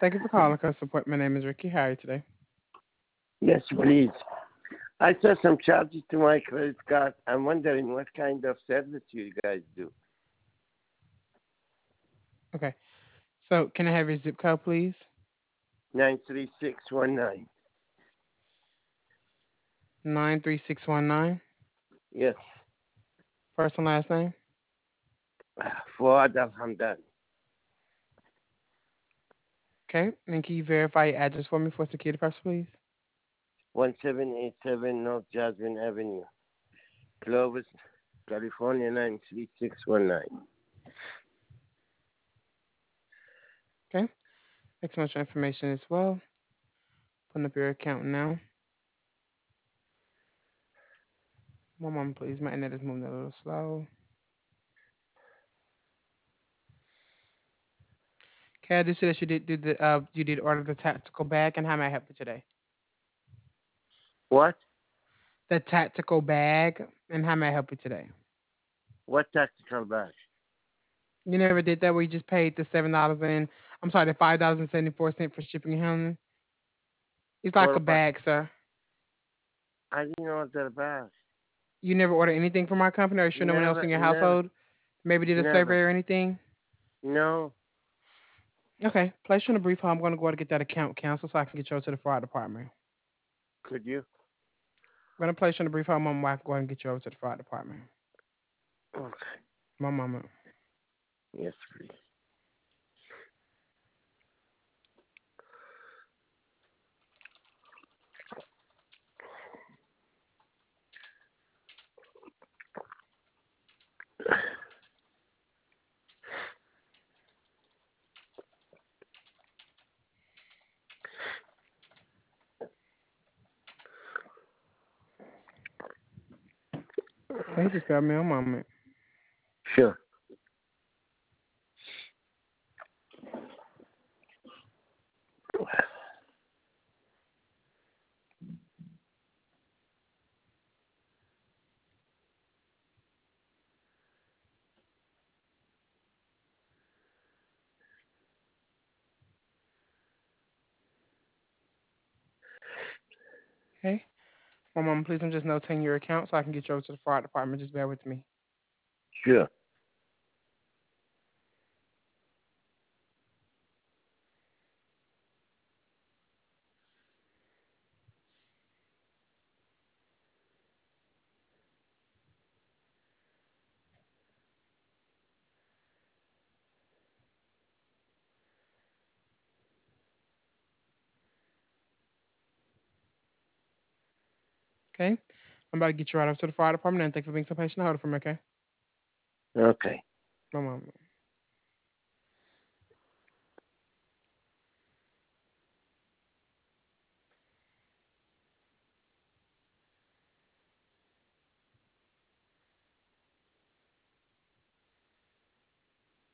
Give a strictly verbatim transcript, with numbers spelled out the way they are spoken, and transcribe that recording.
Thank you for calling Customer Support. My name is Ricky. How are you today? Yes, please. I saw some charges to my credit card. I'm wondering what kind of service you guys do. Okay. So, can I have your zip code, please? nine three six one nine. nine three six one nine. Yes. First and last name? Fuad Alhamdan. Okay. And can you verify your address for me for security purposes, please? one seven eight seven North Jasmine Avenue. Clovis, California nine three six one nine. Okay. Thanks so much for information as well. Putting up your account now. One moment, please. My internet is moving a little slow. Okay, I do see that you did do the uh you did order the tactical bag, and how may I help you today? What? The tactical bag, and how may I help you today? What tactical bag? You never did that where you just paid the seven dollars and I'm sorry, the five dollars and seventy four cent for shipping and handling. It's like For a what? bag, sir. I didn't order a bag. You never ordered anything from our company, or sure no one else Never, in your never, household maybe did a survey never. or anything? No. Okay, place you on a brief hold. I'm going to go ahead and get that account canceled so I can get you over to the fraud department. Could you? I'm going to place you on a brief hold. My wife go ahead and get you over to the fraud department. Okay. One moment. Yes, please. Okay, just bear with me a moment. Sure. Okay. One moment, please. I'm just notating your account so I can get you over to the fraud department. Just bear with me. Sure. Okay. I'm about to get you right over to the fire department, and thank you for being so patient. Hold it for me, okay? Okay. One moment.